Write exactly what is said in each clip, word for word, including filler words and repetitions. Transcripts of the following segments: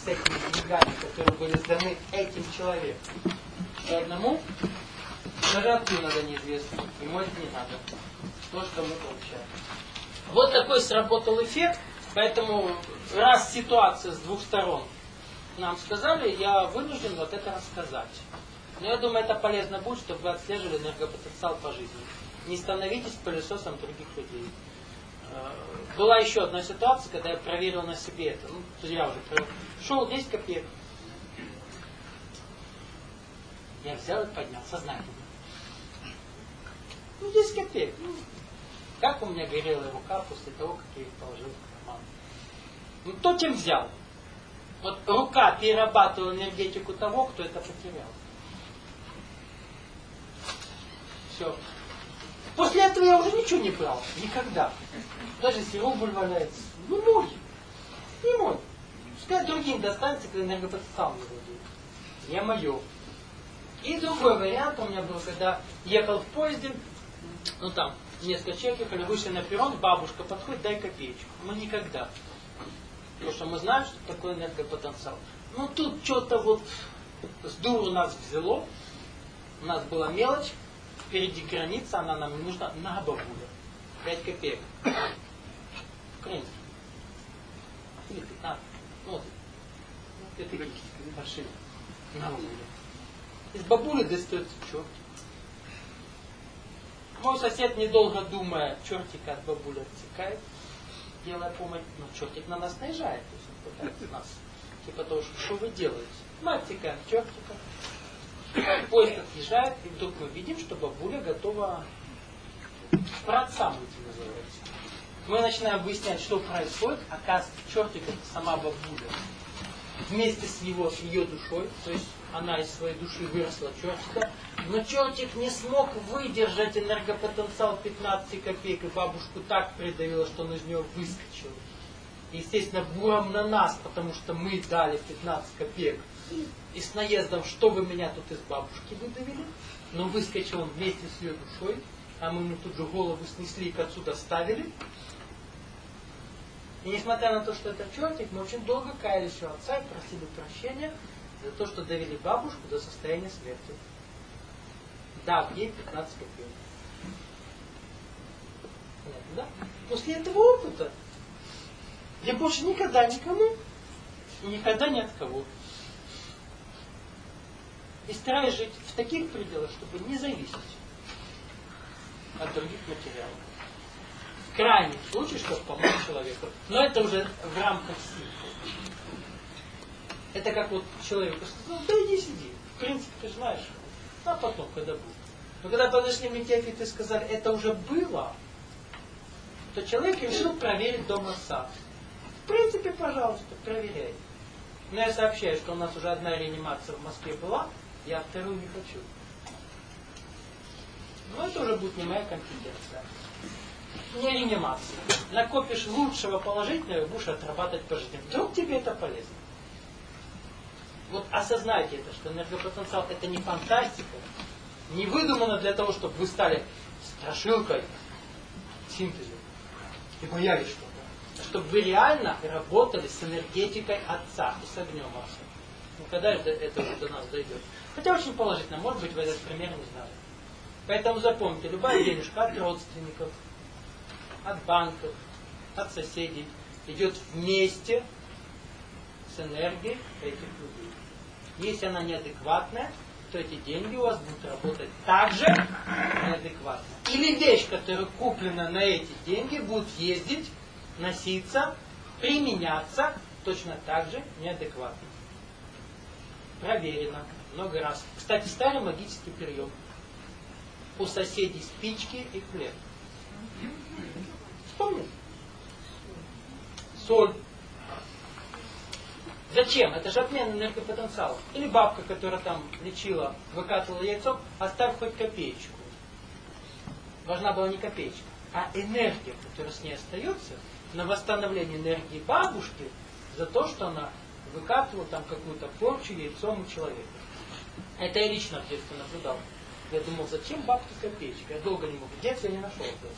этими деньгами, которые были сданы этим человеком. И одному даже откуда надо неизвестно. Ему это не надо. То, что мы получаем. Вот такой сработал эффект. Поэтому раз ситуация с двух сторон нам сказали, я вынужден вот это рассказать. Но я думаю, это полезно будет, чтобы вы отслеживали энергопотенциал по жизни. Не становитесь пылесосом других людей. Была еще одна ситуация, когда я проверил на себе это. Ну, я уже проверил. Шел десять копеек. Я взял и поднял сознательно. Ну, десять копеек. Ну, как у меня горела рука после того, как я их положил в карман. Ну, кто чем взял? Вот рука перерабатывала энергетику того, кто это потерял. Все. После этого я уже ничего не брал. Никогда. Даже если рубль валяется. Ну мой. Не мой. Пускай другим достанется, когда энергопотенциал не владеет. Я мое. И другой вариант у меня был, когда ехал в поезде, ну там, несколько человек ехали, вышли на перрон, бабушка подходит, дай копеечку. Мы никогда. Потому что мы знаем, что такое энергопотенциал. Ну тут что-то вот с дуру нас взяло. У нас была мелочь. Впереди граница, она нам не нужна. На бабуля. пять копеек. Украинский. Или пятнадцать. Ну вот. Это какие большие. На бабуля. Из бабули достается чертик. Мой сосед, недолго думая, чертика от бабули отсекает, делая помощь, но чертик на нас наезжает. То есть он пытается нас. Типа того, что, что вы делаете? Мы отсекаем чертика. Поезд отъезжает, и вдруг мы видим, что бабуля готова к праотцам идти, называется. Мы начинаем выяснять, что происходит. Оказывается, чертик это сама бабуля. Вместе с его, с ее душой, то есть она из своей души выросла чертика. Но чертик не смог выдержать энергопотенциал пятнадцать копеек, и бабушку так придавило, что он из нее выскочил. Естественно, буром на нас, потому что мы дали пятнадцать копеек. И с наездом, что вы меня тут из бабушки выдавили. Но выскочил он вместе с ее душой, а мы ему тут же голову снесли и к отцу доставили. И несмотря на то, что это чертик, мы очень долго каялись у отца и просили прощения за то, что довели бабушку до состояния смерти. Да, ей пятнадцать копеек. Понятно, да? После этого опыта я больше никогда никому и никогда ни от кого. И стараюсь жить в таких пределах, чтобы не зависеть от других материалов. В крайнем случае, чтобы помочь человеку. Но это уже в рамках сил. Это как вот человеку сказал, да иди сиди. В принципе, ты знаешь, а потом, когда будет. Но когда подошли метеофиты и сказали, это уже было, то человек решил проверить дом отца. В принципе, пожалуйста, проверяй. Но я сообщаю, что у нас уже одна реанимация в Москве была, я вторую не хочу. Но это уже будет не моя компетенция. Не реанимация. Накопишь лучшего положительного и будешь отрабатывать по жизни. Вдруг тебе это полезно. Вот осознайте это, что энергопотенциал это не фантастика, не выдумано для того, чтобы вы стали страшилкой, синтезом и боялись что-то. А чтобы вы реально работали с энергетикой Отца и с огнем Отца. Ну, когда это, это уже до нас дойдет? Хотя очень положительно, может быть, вы этот пример не знали. Поэтому запомните, любая денежка от родственников, от банков, от соседей идет вместе с энергией этих людей. Если она неадекватная, то эти деньги у вас будут работать так же неадекватно. Или вещь, которая куплена на эти деньги, будет ездить, носиться, применяться точно так же неадекватно. Проверено много раз. Кстати, старый магический прием. У соседей спички и хлеб. Вспомнили? Соль. Зачем? Это же обмен энергопотенциала. Или бабка, которая там лечила, выкатывала яйцом, оставь хоть копеечку. Важна была не копеечка, а энергия, которая с ней остается, на восстановление энергии бабушки за то, что она выкатывала там какую-то порчу яйцом у человека. Это я лично в детстве наблюдал. Я думал, зачем бабке копеечка? Я долго не мог. В детстве я не нашел этого.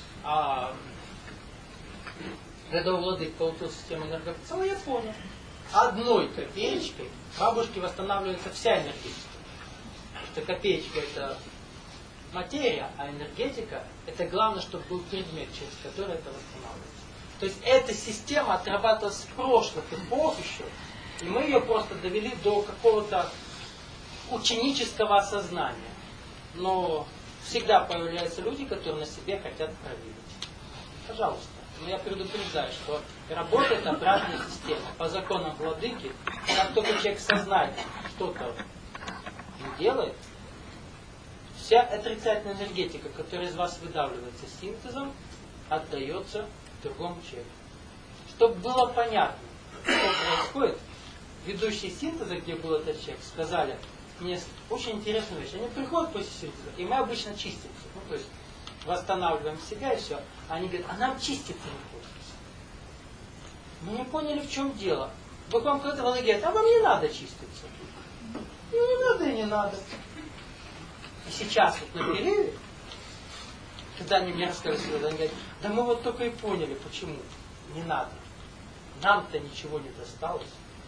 А когда у владык получил систему энергопотенциала, я понял. одной копеечкой бабушки восстанавливается вся энергетика. Потому что копеечка это материя, а энергетика это главное, чтобы был предмет, через который это восстанавливается. То есть эта система отрабатывалась с прошлых эпох еще, и мы ее просто довели до какого-то ученического осознания. Но всегда появляются люди, которые на себе хотят проверить. Пожалуйста. Но я предупреждаю, что работает обратная система. По законам владыки, как только человек сознает, что-то не делает, вся отрицательная энергетика, которая из вас выдавливается синтезом, отдается другому человеку. Чтобы было понятно, что происходит, ведущие синтеза, где был этот человек, сказали мне очень интересную вещь. Они приходят после синтеза, и мы обычно чистимся. Ну, то есть восстанавливаем себя и все. Они говорят, а нам чиститься не хочется. Мы не поняли, в чем дело. Вдруг вам кто-то говорит, а вам не надо чиститься. Ну, не надо и не надо. И сейчас вот на перерыве, когда они мне рассказывали, они говорят, да мы вот только и поняли, почему не надо. Нам-то ничего не досталось.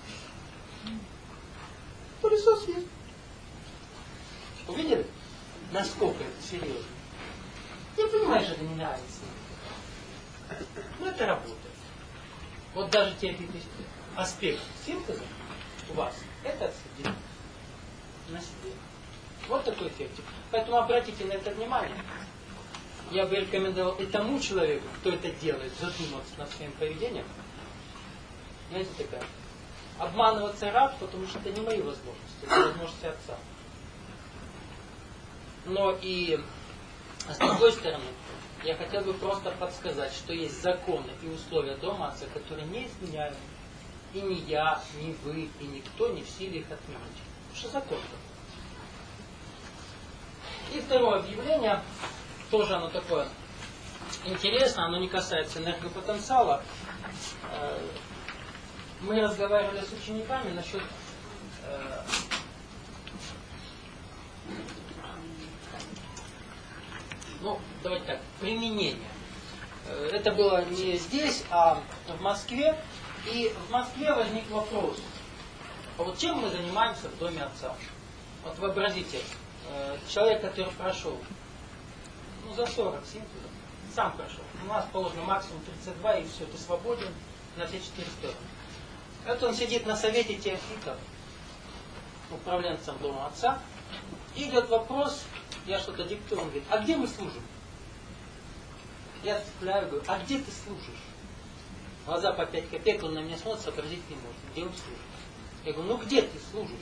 Пылесос есть. Увидели? Насколько это серьезно? Ты понимаешь, это не нравится. Но это работает. Вот даже теоретический аспект синтеза у вас, это отследить на себе. Вот такой эффект. Поэтому обратите на это внимание. Я бы рекомендовал и тому человеку, кто это делает, задуматься над своим поведением. Знаете, такая. Обманываться рад, потому что это не мои возможности, это возможности отца. Но и с другой стороны, я хотел бы просто подсказать, что есть законы и условия дома отца, которые не изменяют. И ни я, ни вы, и никто не в силе их отменить. Потому что закон такой. И второе объявление, тоже оно такое интересное, оно не касается энергопотенциала. Мы разговаривали с учениками насчет э, ну, давайте так, применения. Это было не здесь, а в Москве. И в Москве возник вопрос, а вот чем мы занимаемся в доме отца? Вот вообразите, человек, который прошел ну, за сорок синтезов, сам прошел. У нас положено максимум тридцать два, и все, ты свободен на все четыре стороны. Это он сидит на совете теофитов, управленцем дома отца, и идет вопрос, я что-то диктую, он говорит, а где мы служим? Я цепляю, говорю, а где ты служишь? Глаза по пять копеек, он на меня смотрит, сообразить не может, где он служит. Я говорю, ну где ты служишь?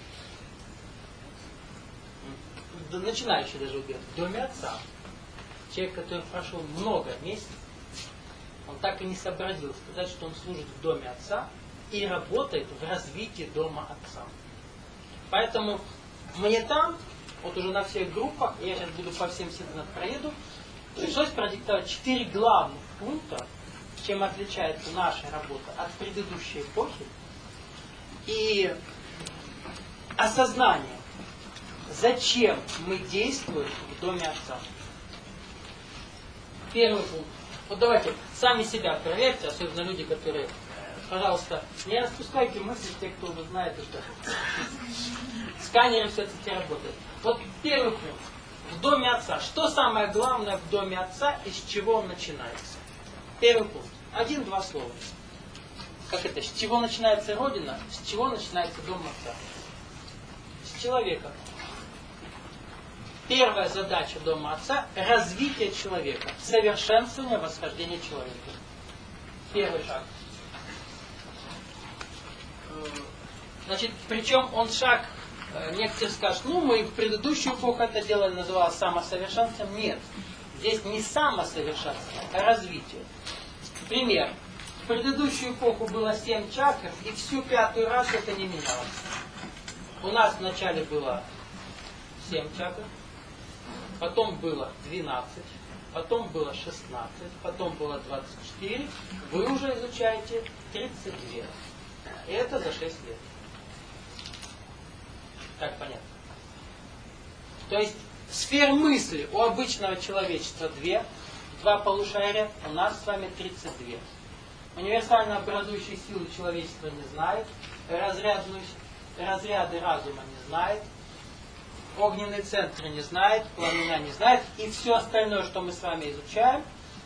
Начинающий даже говорит, в доме отца. Человек, который прошел много месяцев, он так и не сообразил сказать, что он служит в доме отца и работает в развитии дома отца. Поэтому мне там, вот уже на всех группах, я сейчас буду по всем синтезам проеду, пришлось продиктовать четыре главных пункта, чем отличается наша работа от предыдущей эпохи, и осознание, зачем мы действуем в доме отца. Первый пункт. Вот давайте сами себя проверьте, особенно люди, которые, пожалуйста, не распускайте мысли те, кто уже знает, что сканеры все-таки работают. Вот первый пункт. В доме отца. Что самое главное в доме отца, и с чего он начинается? Первый пункт. Один-два слова. Как это? С чего начинается Родина? С чего начинается дом отца? С человека. Первая задача дома отца – развитие человека, совершенствование, восхождение человека. Первый шаг. Значит, причем он шаг, некоторые скажут, ну мы в предыдущую эпоху это делали, называлось самосовершенством. Нет, здесь не самосовершенствование, а развитие. Пример. В предыдущую эпоху было семь чакр, и всю пятую раз это не менялось. У нас вначале было семь чакр, потом было двенадцать, потом было шестнадцать, потом было двадцать четыре. Вы уже изучаете тридцать два. И это за шесть лет. Так понятно? То есть сфер мысли у обычного человечества две, два полушария, у нас с вами тридцать два. Универсально образующие силы человечество не знает. Разрядную, разряды разума не знает. Огненные центры не знает. Пламена не знает. И все остальное, что мы с вами изучаем,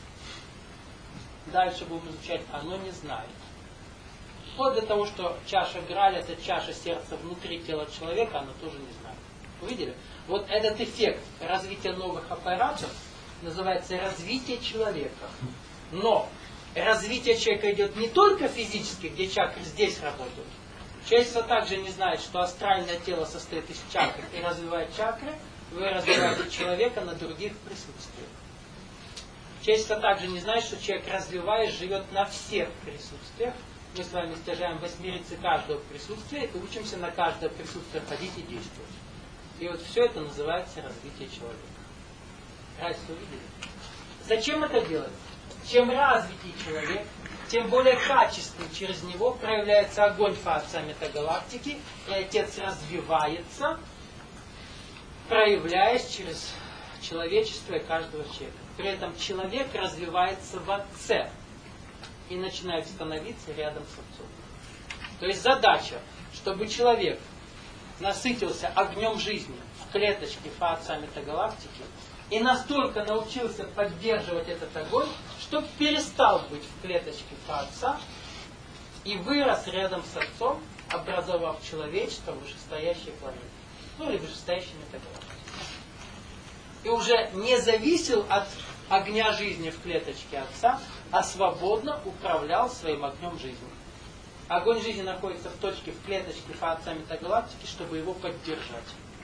дальше будем изучать, оно не знает. Вплоть до того, что чаша Грааль, это чаша сердца внутри тела человека, оно тоже не знает. Увидели? Вот этот эффект развития новых аппаратов называется развитие человека. Но развитие человека идет не только физически, где чакры здесь работают. Человечество также не знает, что астральное тело состоит из чакр и развивает чакры, вы развиваете человека на других присутствиях. Человечество также не знает, что человек, развиваясь, живет на всех присутствиях. Мы с вами стяжаем восьмерицы каждого присутствия и учимся на каждое присутствие ходить и действовать. И вот все это называется развитие человека. Разницу увидели? Зачем это делать? Чем развитый человек, тем более качественный через него проявляется огонь Фа-Отца метагалактики, и Отец развивается, проявляясь через человечество и каждого человека. При этом человек развивается в Отце и начинает становиться рядом с Отцом. То есть задача, чтобы человек насытился огнем жизни в клеточке Фа-Отца метагалактики и настолько научился поддерживать этот огонь, чтобы перестал быть в клеточке Фа-Отца и вырос рядом с Отцом, образовав человечество вышестоящей планеты. Ну или вышестоящей метагалактики. И уже не зависел от огня жизни в клеточке Отца, а свободно управлял своим огнем жизни. Огонь жизни находится в точке, в клеточке Фа-Отца метагалактики, чтобы его поддержать.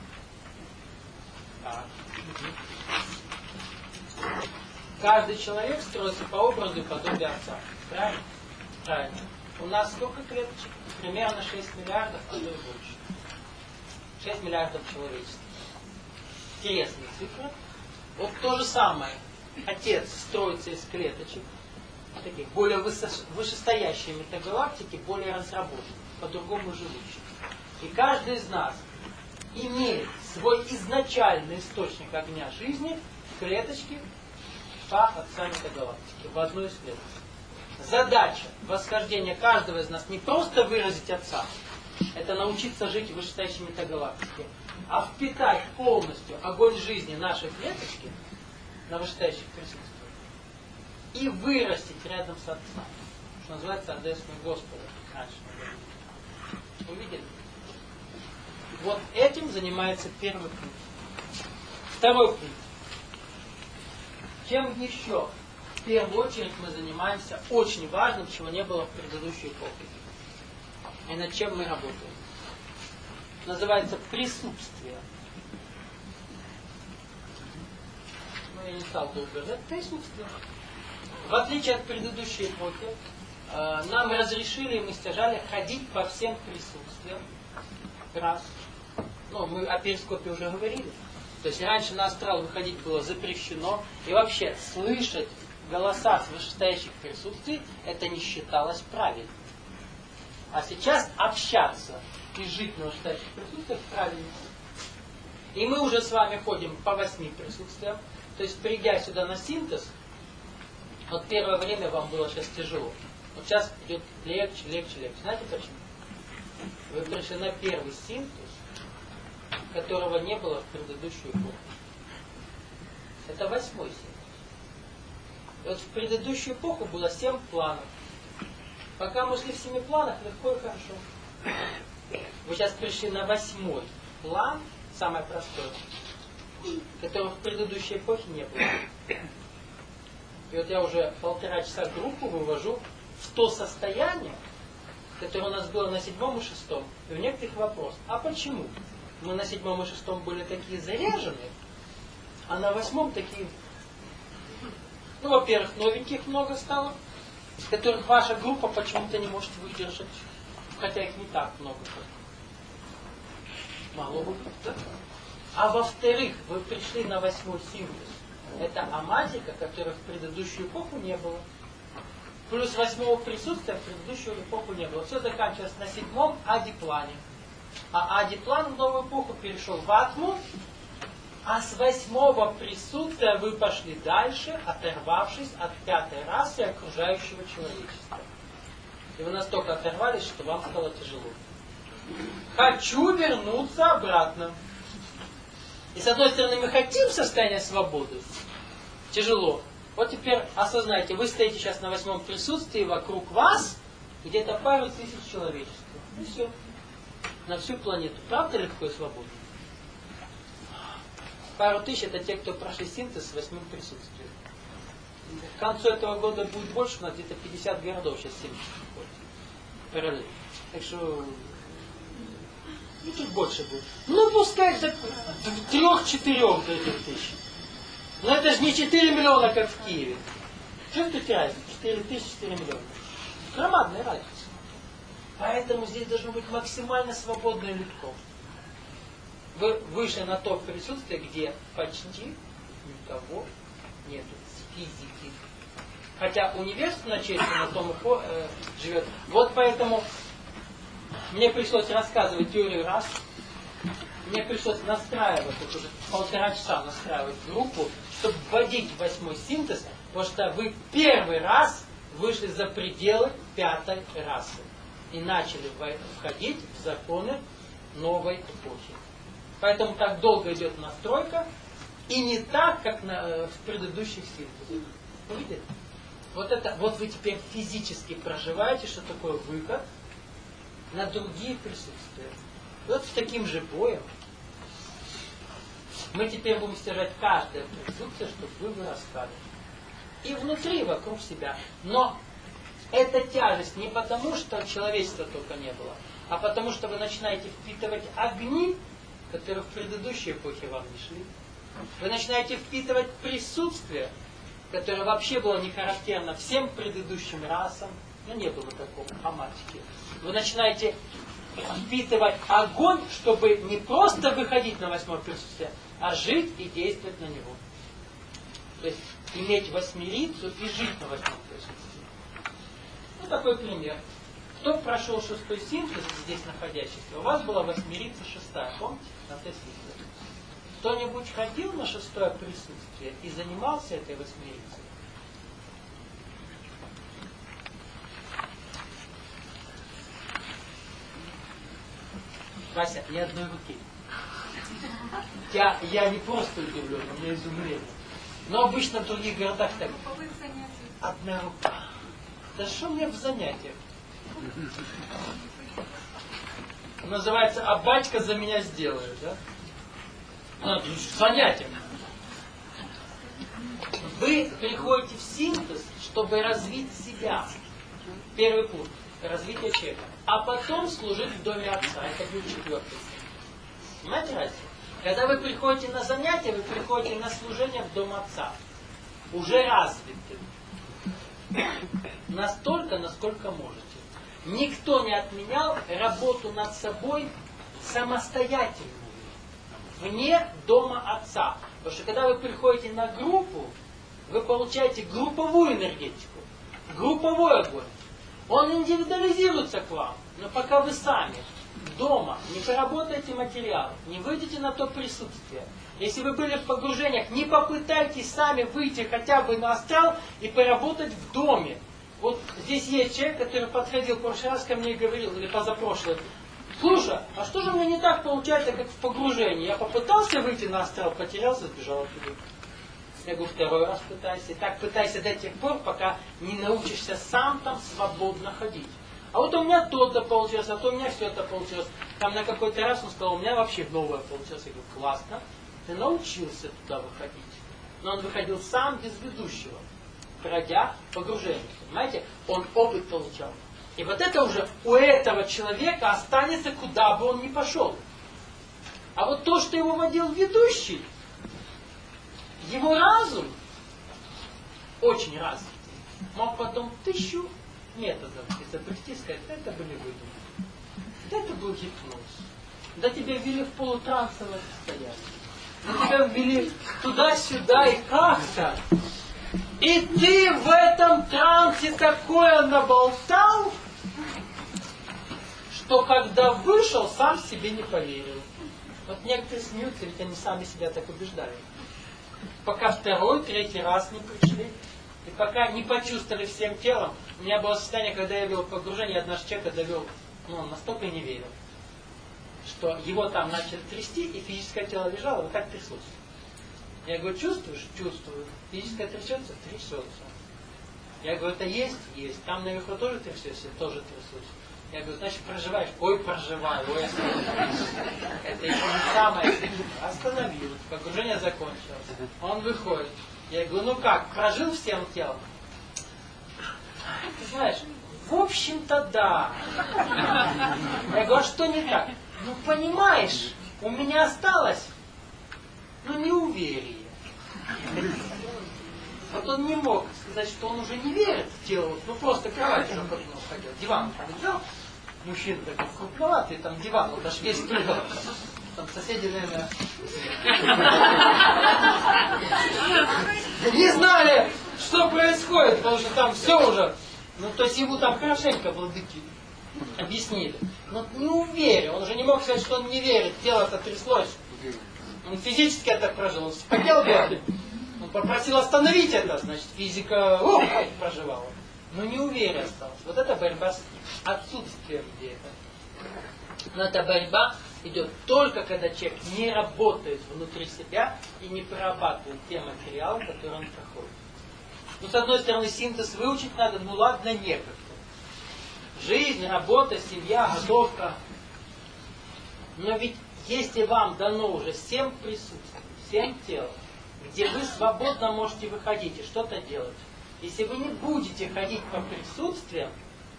Так. Каждый человек строится по образу и подобию Отца. Правильно? Правильно. У нас сколько клеточек? Примерно шесть миллиардов, а то и больше. шесть миллиардов человечеств. Интересная цифра. Вот то же самое. Отец строится из клеточек, таких более вышестоящие метагалактики, более разработанные, по-другому живущие. И каждый из нас имеет свой изначальный источник огня жизни в клеточке Фа-Отца метагалактики, в одной из клеток. Задача восхождения каждого из нас не просто выразить Отца, это научиться жить в вышестоящей метагалактике, а впитать полностью огонь жизни нашей клеточки на вышестоящих присутствиях и вырастить рядом с Отцом, что называется Одесную Господа. Раньше мы говорили. Увидели? Вот этим занимается первый пункт. Второй пункт. Чем еще в первую очередь мы занимаемся очень важным, чего не было в предыдущей эпохе. И над чем мы работаем. Называется присутствие. Ну, я не стал долго ждать. Присутствие. В отличие от предыдущей эпохи, э, нам разрешили, и мы стяжали ходить по всем присутствиям. Раз. Ну, мы о перископе уже говорили. То есть раньше на астрал выходить было запрещено. И вообще слышать голоса с вышестоящих присутствий, это не считалось правильным. А сейчас общаться и жить на вышестоящих присутствиях правильно. И мы уже с вами ходим по восьми присутствиям. То есть придя сюда на синтез, вот первое время вам было сейчас тяжело. Вот сейчас идет легче, легче, легче. Знаете почему? Вы пришли на первый синтез, которого не было в предыдущую эпоху. Это восьмой синтез. И вот в предыдущую эпоху было семь планов. Пока мы шли в семи планах, легко и хорошо. Вы сейчас пришли на восьмой план, самый простой, которого в предыдущей эпохе не было. И вот я уже полтора часа группу вывожу в то состояние, которое у нас было на седьмом и шестом. И у некоторых вопрос, а почему? Мы на седьмом и шестом были такие заряженные, а на восьмом такие... Ну, во-первых, новеньких много стало, которых ваша группа почему-то не может выдержать, хотя их не так много. Мало будет, да? А во-вторых, вы пришли на восьмой синтез. Это амазика, которой в предыдущую эпоху не было. Плюс восьмого присутствия в предыдущую эпоху не было. Все заканчивалось на седьмом адиплане. А адиплан в новую эпоху перешел в атму, а с восьмого присутствия вы пошли дальше, оторвавшись от пятой расы окружающего человечества. И вы настолько оторвались, что вам стало тяжело. Хочу вернуться обратно. И с одной стороны мы хотим состояние свободы. Тяжело. Вот теперь осознайте, вы стоите сейчас на восьмом присутствии, вокруг вас где-то пару тысяч человечества. И все. На всю планету. Правда легко и свободно? Пару тысяч это те, кто прошли синтез с восьмым присутствием. К концу этого года будет больше, у нас где-то пятьдесят городов сейчас синтез проходит. Параллельно. Так что ну, чуть больше будет. Ну, пускай до трех-четырех до этих тысяч. Но это же не четыре миллиона, как в Киеве. Что тут разница? четыре тысячи, четыре миллиона. Громадная разница. Поэтому здесь должно быть максимально свободно и легко. Вы вышли на то присутствие, где почти никого нет физики. Хотя университет в Начесье на том э, живет. Вот поэтому мне пришлось рассказывать теорию раз. Мне пришлось настраивать, вот уже полтора часа настраивать группу, чтобы вводить восьмой синтез, потому что вы первый раз вышли за пределы пятой расы и начали входить в законы новой эпохи. Поэтому так долго идет настройка, и не так, как на, в предыдущих синтезах. Видите? Вот, это, вот вы теперь физически проживаете, что такое выход на другие присутствия. Вот с таким же боем мы теперь будем стяжать каждое присутствие, чтобы вы вырастали. И внутри, вокруг себя. Но эта тяжесть не потому, что человечества только не было, а потому, что вы начинаете впитывать огни, которые в предыдущей эпохе вам не шли. Вы начинаете впитывать присутствие, которое вообще было не характерно всем предыдущим расам. Ну, не было такого, аматики. Вы начинаете впитывать огонь, чтобы не просто выходить на восьмое присутствие, а жить и действовать на него. То есть иметь восьмерицу и жить на восьмом присутствии. Ну, такой пример. Кто прошел шестой синтез, здесь находящийся, у вас была восьмерица шестая, помните? На тесте. Кто-нибудь ходил на шестое присутствие и занимался этой восьмерицей? Вася, ни одной руки. Я, я не просто удивлен, у меня изумление. Но обычно в других городах так. Одна рука. Да что мне в занятиях? Называется, а батька за меня сделает, да? Ну, занятие. Вы приходите в синтез, чтобы развить себя. Первый пункт. Развитие человека. А потом служить в доме отца. Это будет четвертый. Понимаете разницу? Когда вы приходите на занятия, вы приходите на служение в дом отца. Уже развиты. Настолько, насколько можете. Никто не отменял работу над собой самостоятельную. Вне дома отца. Потому что когда вы приходите на группу, вы получаете групповую энергетику. Групповой огонь. Он индивидуализируется к вам. Но пока вы сами дома не поработаете материал, не выйдете на то присутствие. Если вы были в погружениях, не попытайтесь сами выйти хотя бы на астрал и поработать в доме. Вот здесь есть человек, который подходил в прошлый раз ко мне и говорил, или позапрошлый, слушай, а что же мне не так получается, как в погружении? Я попытался выйти на астрал, потерялся, сбежал оттуда. Я говорю, второй раз пытайся. И так пытайся до тех пор, пока не научишься сам там свободно ходить. А вот у меня то-то получилось, а то у меня все это получилось. Там на какой-то раз он сказал, у меня вообще новое получилось. Я говорю, классно, ты научился туда выходить. Но он выходил сам без ведущего, пройдя погружение. Понимаете? Он опыт получал. И вот это уже у этого человека останется, куда бы он ни пошел. А вот то, что его водил ведущий, его разум очень развитый. Мог потом тысячу методов изобрести, сказать, это были выдумки. Это был гипноз. Да тебя ввели в полутрансовое состояние. Да тебя ввели туда-сюда и как-то. И ты в этом трансе такое наболтал, что когда вышел, сам себе не поверил. Вот некоторые смеются, ведь они сами себя так убеждали. Пока второй, третий раз не пришли. И пока не почувствовали всем телом, у меня было состояние, когда я вел погружение, я однажды человека довел, ну, он настолько не верил, что его там начали трясти, и физическое тело лежало, вот так тряслось. Я говорю, чувствуешь? Чувствую. Физическое трясется? Трясется. Я говорю, это есть? Есть. Там наверху тоже трясется? Тоже трясусь. Я говорю, значит, проживаешь? Ой, проживаю, ой, остановилась. Это еще не самое. Остановилась. Погружение закончилось. Он выходит. Я говорю, ну как, прожил всем телом? Ты знаешь, в общем-то да. Я говорю, а что не так? Ну понимаешь, у меня осталось, ну, неуверие. Вот он не мог сказать, что он уже не верит в тело, ну просто кровать уже ходил, диван взял, мужчина такой крупноватый, там диван, вот аж весь трясется. Там соседи, наверное, не знали, что происходит, потому что там все уже, ну то есть ему там хорошенько владыки объяснили. Но не уверен, он уже не мог сказать, что он не верит, тело-то тряслось. Он физически это прожил, он хотел бы, он попросил остановить это, значит физика о, проживала. Но не уверен остался. Вот это борьба с отсутствием идеи. Но эта борьба идет только когда человек не работает внутри себя и не прорабатывает те материалы, которые он проходит. Ну, с одной стороны, синтез выучить надо, ну ладно, некогда. Жизнь, работа, семья, готовка. Но ведь если вам дано уже семь присутствий, семь тел, где вы свободно можете выходить и что-то делать, если вы не будете ходить по присутствиям,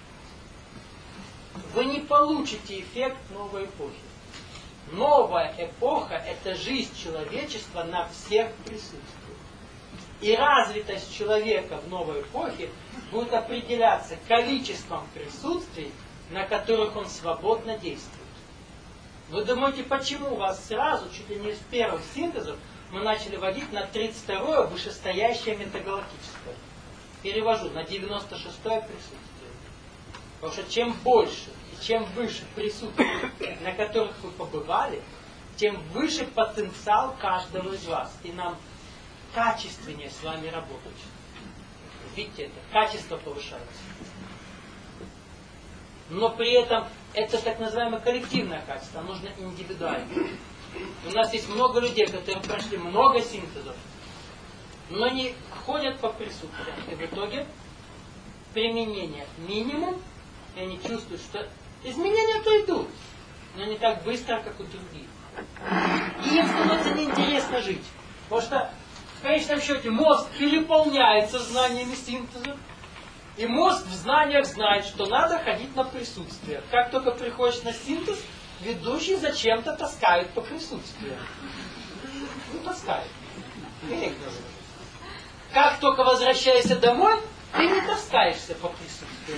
вы не получите эффект новой эпохи. Новая эпоха – это жизнь человечества на всех присутствиях. И развитость человека в новой эпохе будет определяться количеством присутствий, на которых он свободно действует. Вы думаете, почему у вас сразу, чуть ли не с первых синтезов, мы начали водить на тридцать второе вышестоящее метагалактическое? Перевожу на девяносто шестое присутствие. Потому что чем больше и чем выше присутствий, на которых вы побывали, тем выше потенциал каждого из вас. И нам качественнее с вами работать. Видите это? Качество повышается. Но при этом это так называемое коллективное качество, нужно индивидуально. У нас есть много людей, которые прошли много синтезов, но не ходят по присутствиям. И в итоге применение минимум, и они чувствуют, что изменения-то идут, но не так быстро, как у других. И им становится неинтересно жить. Потому что в конечном счете мозг переполняется знаниями синтеза, и мозг в знаниях знает, что надо ходить на присутствие. Как только приходишь на синтез, ведущий зачем-то таскает по присутствию. Ну, таскает. Как только возвращаешься домой, ты не таскаешься по присутствию.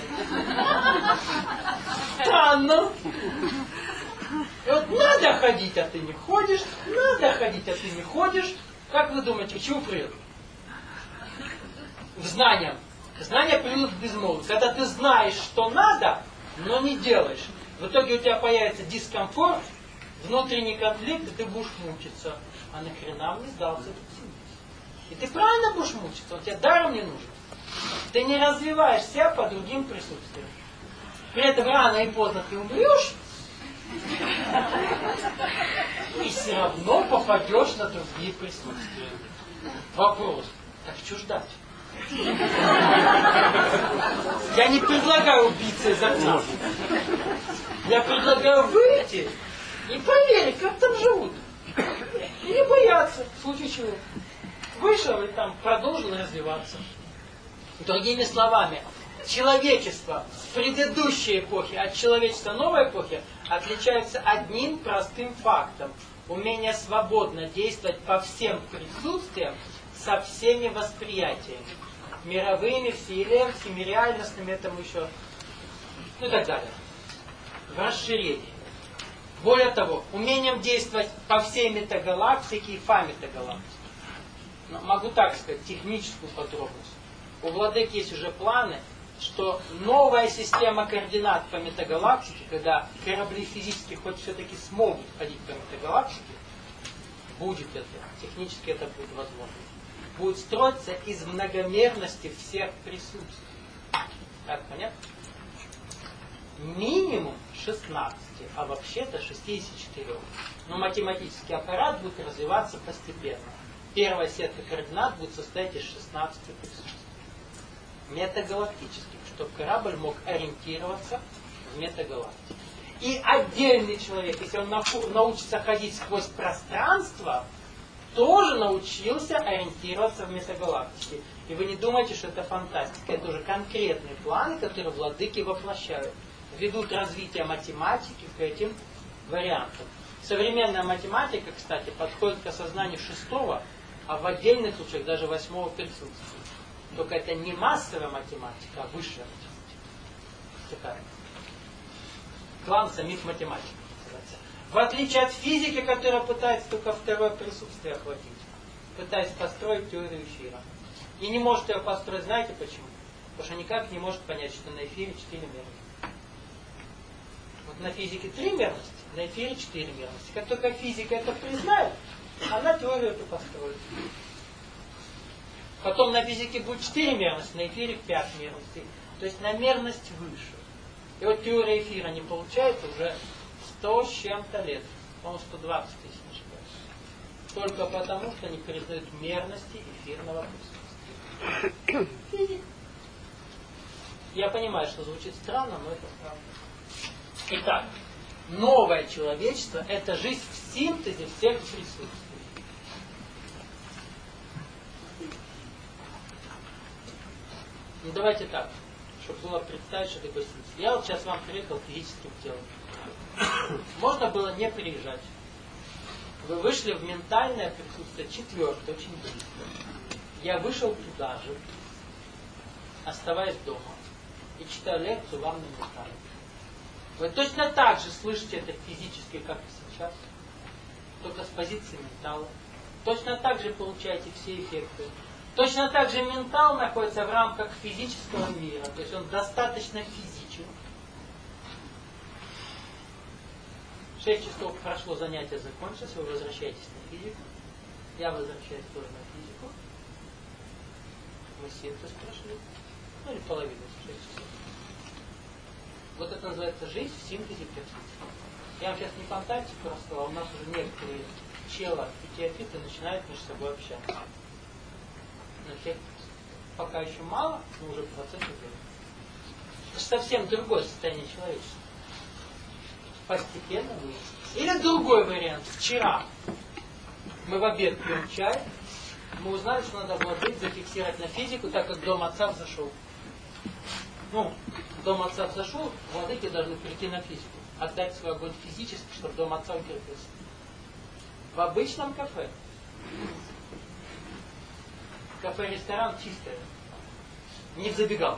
Странно. И вот надо ходить, а ты не ходишь. Надо ходить, а ты не ходишь. Как вы думаете, к чему приведет? К знаниям. Знания приведут к безмолвию. Когда ты знаешь, что надо, но не делаешь. В итоге у тебя появится дискомфорт, внутренний конфликт, и ты будешь мучиться. А нахрена мне сдался этот синтез? И ты правильно будешь мучиться, он тебе даром не нужен. Ты не развиваешь себя по другим присутствиям. При этом рано и поздно ты умрешь, и все равно попадешь на другие присутствия. Вопрос, так что ждать? Я не предлагаю убиться из окна. Я предлагаю выйти и проверить, как там живут. И не бояться, в случае чего. Вышел и там продолжил развиваться. Другими словами, человечество в предыдущей эпохе от человечества новой эпохи отличается одним простым фактом. Умение свободно действовать по всем присутствиям со всеми восприятиями. Мировыми, всеилем, всемиреальностными, этому еще, ну и так далее. В расширении. Более того, умением действовать по всей метагалактике и по метагалактике. Но могу так сказать, техническую подробность. У владыки есть уже планы, что новая система координат по метагалактике, когда корабли физически хоть все-таки смогут ходить по метагалактике, будет это. Технически это будет возможно. будет строиться из многомерности всех присутствий. Так, понятно? Минимум шестнадцать, а вообще-то шестьдесят четыре. Но математический аппарат будет развиваться постепенно. Первая сетка координат будет состоять из шестнадцати присутствий. Метагалактических, чтобы корабль мог ориентироваться в метагалактике. И отдельный человек, если он научится ходить сквозь пространство, тоже научился ориентироваться в метагалактике. И вы не думайте, что это фантастика. Это уже конкретные планы, которые владыки воплощают. Ведут развитие математики к этим вариантам. Современная математика, кстати, подходит к осознанию шестого, а в отдельных случаях даже восьмого присутствия. Только это не массовая математика, а высшая математика. Такая. Клан самих математиков. В отличие от физики, которая пытается только второе присутствие охватить. Пытаясь построить теорию эфира. И не может ее построить, знаете почему? Потому что никак не может понять, что на эфире четыре мерности. Вот на физике три мерности, на эфире четыре мерности. Как только физика это признает, она теорию эту построит. Потом на физике будет четыре мерности, на эфире пять мерностей. То есть на мерность выше. И вот теория эфира не получается уже сто с чем-то лет. По-моему, сто двадцать тысяч не ошибаюсь. Только потому, что не признают мерности эфирного присутствия. Физик. Я понимаю, что звучит странно, но это правда. Итак, новое человечество – это жизнь в синтезе всех присутствий. Ну давайте так, чтобы было представить, что такое синтез. Я вот сейчас вам приехал физическим телом. Можно было не приезжать. Вы вышли в ментальное присутствие четвертое, очень близко. Я вышел туда же, оставаясь дома, и читаю лекцию вам на ментальном. Вы точно так же слышите это физически, как и сейчас, только с позиции ментала. Точно так же получаете все эффекты. Точно так же ментал находится в рамках физического мира, то есть он достаточно физичен. Шесть часов прошло, занятие закончилось, вы возвращаетесь на физику. Я возвращаюсь тоже на физику. Мы синтез прошли. Ну или половину, шесть часов. Вот это называется жизнь в синтезе присутствия. Я вам сейчас не фантастику рассказал, у нас уже некоторые чела и теофиты начинают между собой общаться. Но тех пока еще мало, но уже процесс идет. Это же совсем другое состояние человечества. Постепенно мы. Или другой вариант. Вчера мы в обед пьем чай, мы узнали, что надо владеть, зафиксировать на физику, так как дом отца взошел. Ну, дом отца взошел, владыки должны перейти на физику. Отдать свой огонь физически, чтобы дом отца укрепился. В обычном кафе. Кафе-ресторан чистое. Не в забегалке.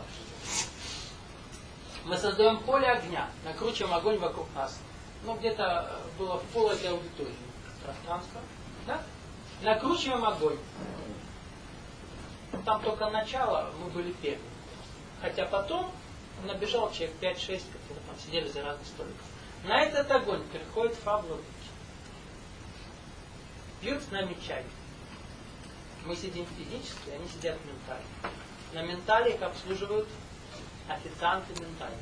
Мы создаем поле огня, накручиваем огонь вокруг нас. Ну, где-то было в пол этой аудитории пространство. Да? Накручиваем огонь. Там только начало, мы были первыми. Хотя потом набежал человек пять-шесть, которые там сидели за разных столиков. На этот огонь приходит фабула. Пьют с нами чай. Мы сидим физически, они сидят ментально. На ментале их обслуживают официанты ментальные.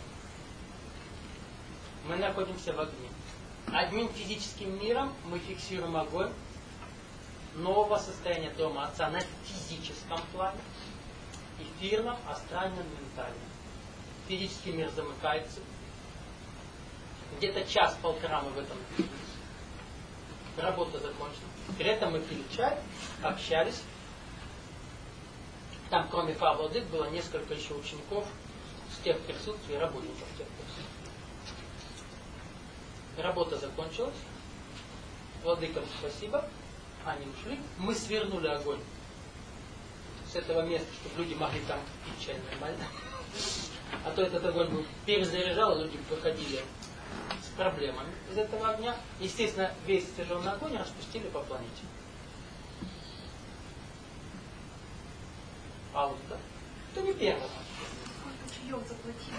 Мы находимся в огне. Одним физическим миром мы фиксируем огонь нового состояния дома отца на физическом плане, эфирном, астральном, ментальном. Физический мир замыкается. Где-то час-полтора мы в этом находимся. Работа закончена. При этом мы пили чай, общались. Там, кроме Фа Владык, было несколько еще учеников с тех присутствий, работников тех присутствий. Работа закончилась. Владыкам спасибо. Они ушли. Мы свернули огонь с этого места, чтобы люди могли там пить чай нормально. А то этот огонь был перезаряжал, люди выходили с проблемами из этого огня. Естественно, весь тяжелый огонь распустили по планете. А вот да? Это не первый. Сколько чаев заплатили?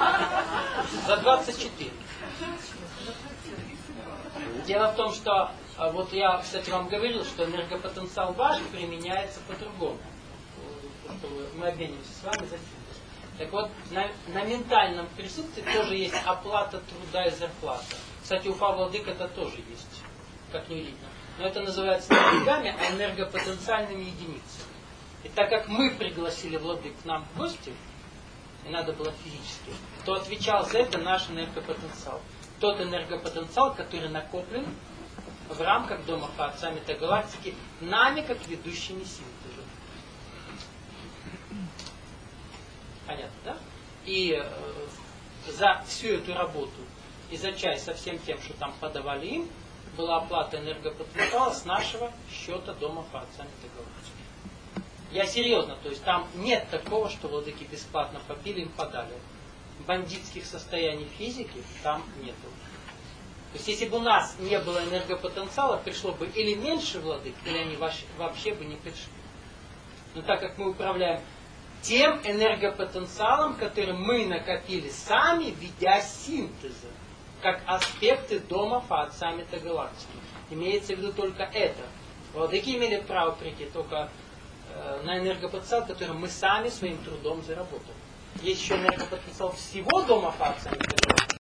За двадцать четыре. Дело в том, что А вот я, кстати, вам говорил, что энергопотенциал ваш применяется по-другому. Мы обменимся с вами за синтез. Так вот, на, на ментальном присутствии тоже есть оплата труда и зарплата. Кстати, у Фа-Владык это тоже есть, как не видно. Но это называется не деньгами, а энергопотенциальными единицами. И так как мы пригласили Владык к нам в гости, и надо было физически, то отвечал за это наш энергопотенциал. Тот энергопотенциал, который накоплен в рамках Дома Фа-Отца Метагалактики нами, как ведущими синтеза. Понятно, да? И э, за всю эту работу и за чай со всем тем, что там подавали им, была оплата энергопотенциала с нашего счета Дома Фа-Отца Метагалактики. Я серьезно, то есть там нет такого, что владыки бесплатно попили, им подали. Бандитских состояний физики там нету. То есть если бы у нас не было энергопотенциала, пришло бы или меньше владык, или они вообще бы не пришли. Но так как мы управляем тем энергопотенциалом, который мы накопили сами, ведя синтеза, как аспекты Дома Фа-Отца Метагалактики. Имеется в виду только это. Владыки имели право прийти только э, на энергопотенциал, который мы сами своим трудом заработали. Есть еще энергопотенциал всего Дома Фа-Отца Метагалактики.